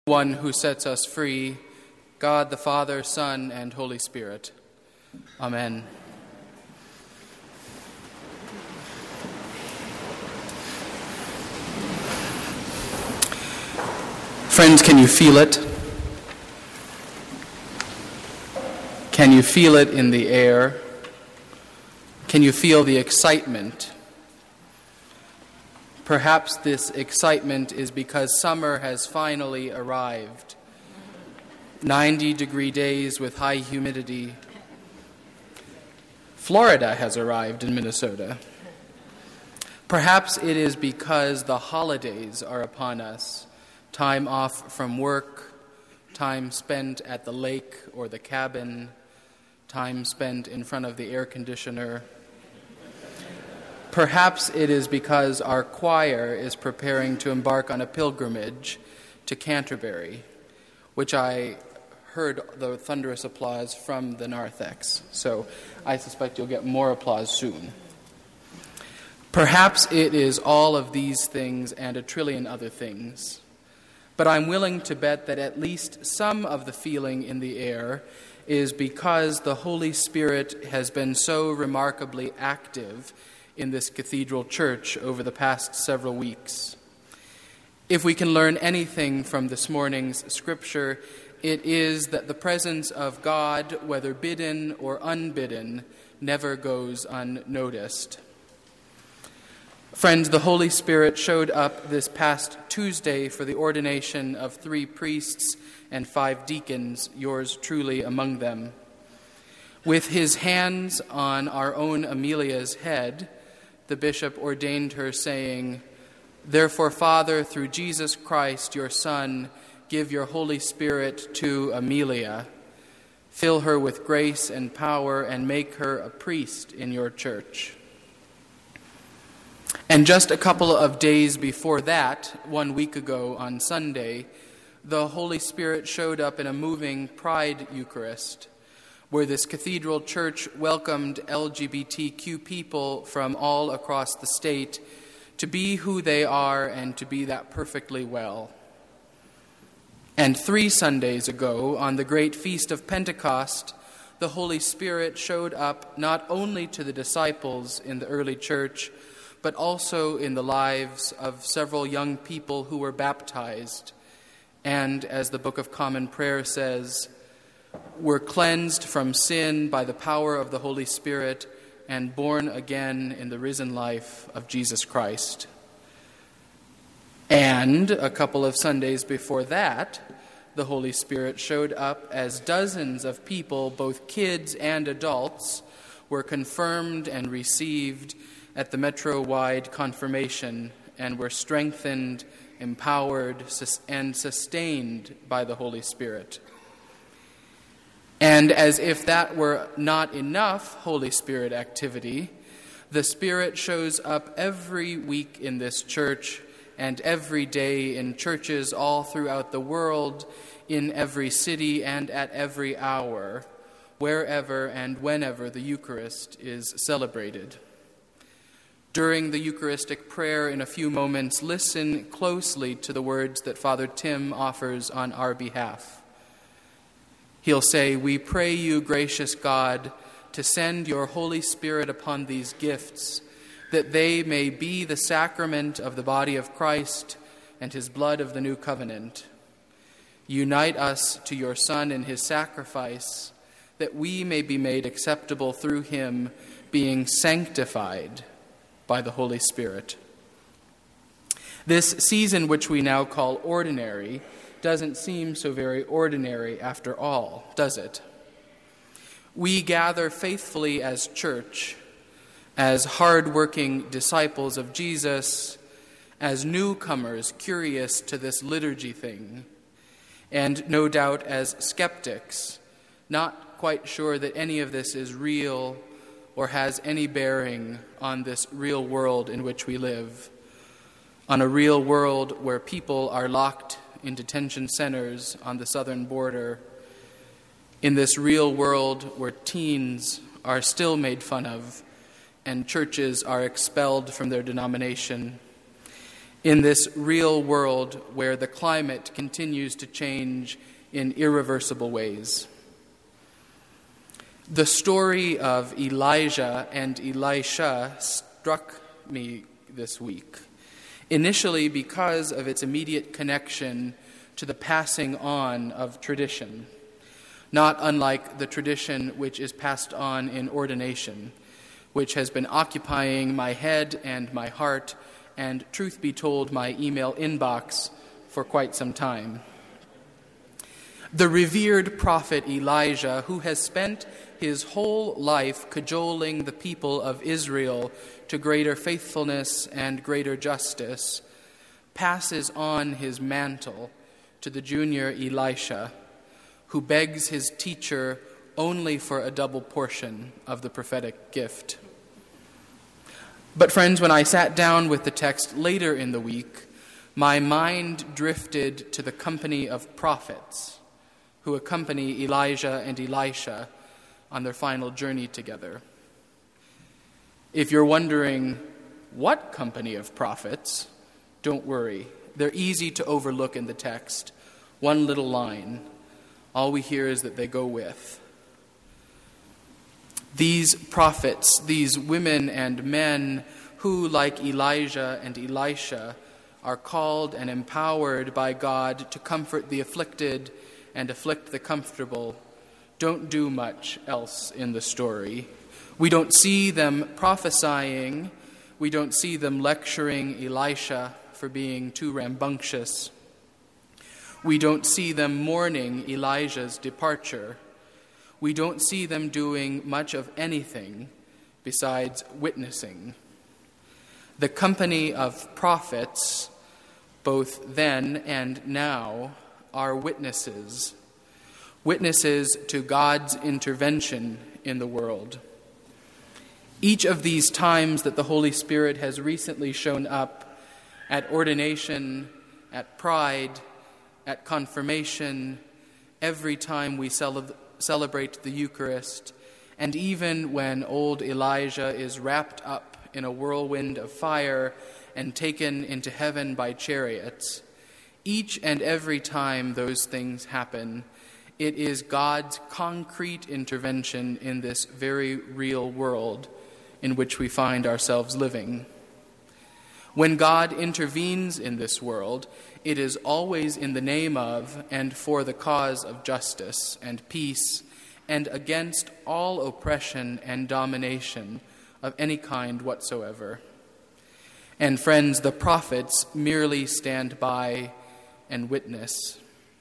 one who sets us free, God the Father, Son, and Holy Spirit. Amen. Friends, can you feel it? Can you feel it in the air? Can you feel the excitement? Perhaps this excitement is because summer has finally arrived. 90-degree days with high humidity. Florida has arrived in Minnesota. Perhaps it is because the holidays are upon us. Time off from work, time spent at the lake or the cabin, time spent in front of the air conditioner. Perhaps it is because our choir is preparing to embark on a pilgrimage to Canterbury, which I heard the thunderous applause from the narthex, so I suspect you'll get more applause soon. Perhaps it is all of these things and a trillion other things, but I'm willing to bet that at least some of the feeling in the air is because the Holy Spirit has been so remarkably active in this cathedral church over the past several weeks. If we can learn anything from this morning's scripture, it is that the presence of God, whether bidden or unbidden, never goes unnoticed. Friends, the Holy Spirit showed up this past Tuesday for the ordination of 3 priests and 5 deacons, yours truly among them. With his hands on our own Amelia's head, the bishop ordained her, saying, "Therefore, Father, through Jesus Christ, your Son, give your Holy Spirit to Amelia. Fill her with grace and power and make her a priest in your church." And just a couple of days before that, 1 week ago on Sunday, the Holy Spirit showed up in a moving Pride Eucharist, where this cathedral church welcomed LGBTQ people from all across the state to be who they are and to be that perfectly well. And 3 Sundays ago, on the great feast of Pentecost, the Holy Spirit showed up not only to the disciples in the early church, but also in the lives of several young people who were baptized, and, as the Book of Common Prayer says, were cleansed from sin by the power of the Holy Spirit and born again in the risen life of Jesus Christ. And a couple of Sundays before that, the Holy Spirit showed up as dozens of people, both kids and adults, were confirmed and received at the Metro-wide confirmation and were strengthened, empowered, and sustained by the Holy Spirit. And as if that were not enough Holy Spirit activity, the Spirit shows up every week in this church and every day in churches all throughout the world, in every city and at every hour, wherever and whenever the Eucharist is celebrated. During the Eucharistic prayer in a few moments, listen closely to the words that Father Tim offers on our behalf. He'll say, "We pray you, gracious God, to send your Holy Spirit upon these gifts, that they may be the sacrament of the body of Christ and his blood of the new covenant. Unite us to your Son in his sacrifice, that we may be made acceptable through him, being sanctified by the Holy Spirit." This season, which we now call ordinary, doesn't seem so very ordinary after all, does it? We gather faithfully as church, as hard-working disciples of Jesus, as newcomers curious to this liturgy thing, and no doubt as skeptics, not quite sure that any of this is real or has any bearing on this real world in which we live, on a real world where people are locked in detention centers on the southern border, in this real world where teens are still made fun of and churches are expelled from their denomination, in this real world where the climate continues to change in irreversible ways. The story of Elijah and Elisha struck me this week, initially because of its immediate connection to the passing on of tradition, not unlike the tradition which is passed on in ordination, which has been occupying my head and my heart and, truth be told, my email inbox for quite some time. The revered prophet Elijah, who has spent his whole life cajoling the people of Israel to greater faithfulness and greater justice, passes on his mantle to the junior Elisha, who begs his teacher only for a double portion of the prophetic gift. But friends, when I sat down with the text later in the week, my mind drifted to the company of prophets who accompany Elijah and Elisha on their final journey together. If you're wondering what company of prophets, don't worry. They're easy to overlook in the text. One little line. All we hear is that they go with. These prophets, these women and men who, like Elijah and Elisha, are called and empowered by God to comfort the afflicted and afflict the comfortable, don't do much else in the story. We don't see them prophesying. We don't see them lecturing Elisha for being too rambunctious. We don't see them mourning Elijah's departure. We don't see them doing much of anything besides witnessing. The company of prophets, both then and now, are witnesses. Witnesses to God's intervention in the world. Each of these times that the Holy Spirit has recently shown up, at ordination, at pride, at confirmation, every time we celebrate the Eucharist, and even when old Elijah is wrapped up in a whirlwind of fire and taken into heaven by chariots, each and every time those things happen, it is God's concrete intervention in this very real world in which we find ourselves living. When God intervenes in this world, it is always in the name of and for the cause of justice and peace and against all oppression and domination of any kind whatsoever. And friends, the prophets merely stand by and witness.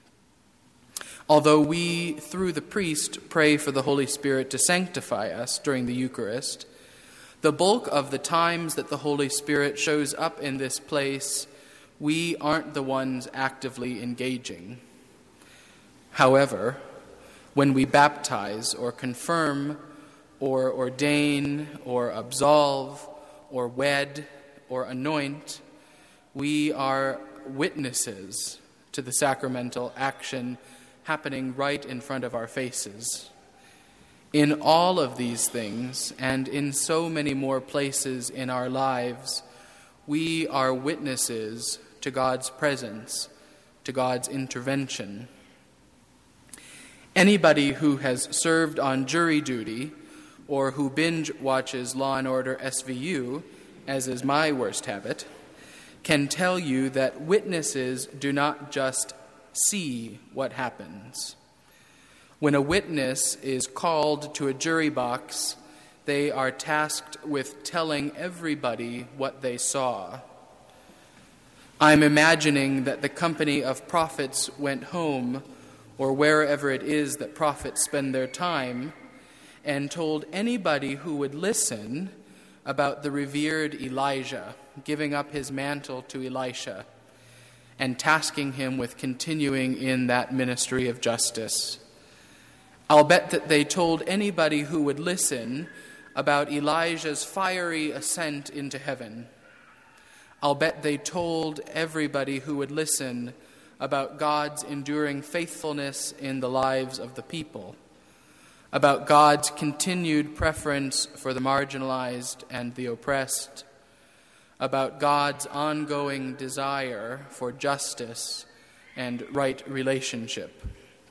Although we, through the priest, pray for the Holy Spirit to sanctify us during the Eucharist, the bulk of the times that the Holy Spirit shows up in this place, we aren't the ones actively engaging. However, when we baptize or confirm or ordain or absolve or wed or anoint, we are witnesses to the sacramental action happening right in front of our faces. In all of these things, and in so many more places in our lives, we are witnesses to God's presence, to God's intervention. Anybody who has served on jury duty or who binge watches Law and Order SVU, as is my worst habit, can tell you that witnesses do not just see what happens. When a witness is called to a jury box, they are tasked with telling everybody what they saw. I'm imagining that the company of prophets went home, or wherever it is that prophets spend their time, and told anybody who would listen about the revered Elijah giving up his mantle to Elisha and tasking him with continuing in that ministry of justice. I'll bet that they told anybody who would listen about Elijah's fiery ascent into heaven. I'll bet they told everybody who would listen about God's enduring faithfulness in the lives of the people, about God's continued preference for the marginalized and the oppressed, about God's ongoing desire for justice and right relationship.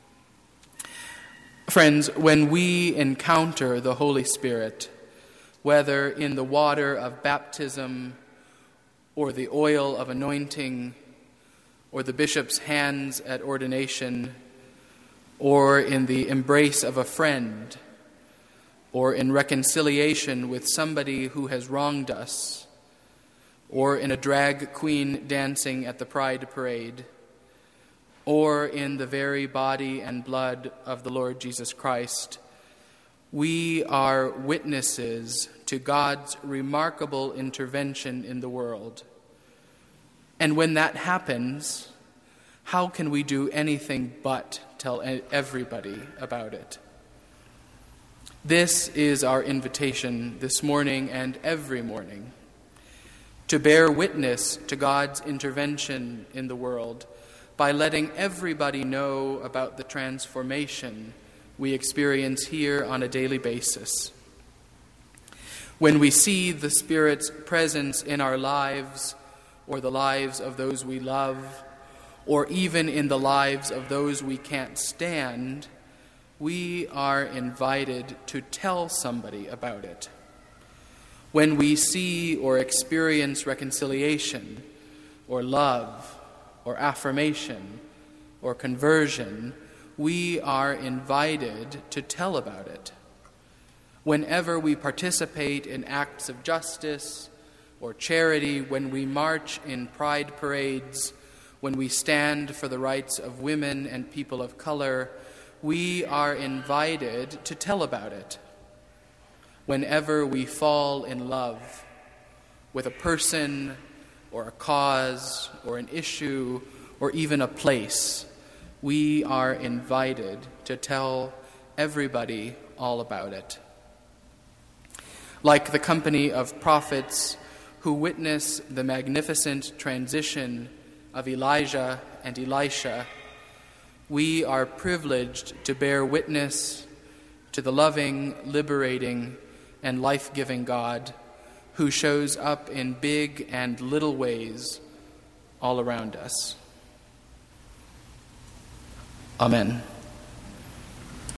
Friends, when we encounter the Holy Spirit, whether in the water of baptism or the oil of anointing or the bishop's hands at ordination or in the embrace of a friend or in reconciliation with somebody who has wronged us or in a drag queen dancing at the Pride Parade or in the very body and blood of the Lord Jesus Christ, we are witnesses to God's remarkable intervention in the world. And when that happens, how can we do anything but tell everybody about it? This is our invitation this morning and every morning, to bear witness to God's intervention in the world by letting everybody know about the transformation we experience here on a daily basis. When we see the Spirit's presence in our lives, or the lives of those we love, or even in the lives of those we can't stand, we are invited to tell somebody about it. When we see or experience reconciliation, or love, or affirmation, or conversion, we are invited to tell about it. Whenever we participate in acts of justice or charity, when we march in pride parades, when we stand for the rights of women and people of color, we are invited to tell about it. Whenever we fall in love with a person or a cause or an issue or even a place, we are invited to tell everybody all about it. Like the company of prophets who witness the magnificent transition of Elijah and Elisha, we are privileged to bear witness to the loving, liberating, and life-giving God who shows up in big and little ways all around us. Amen.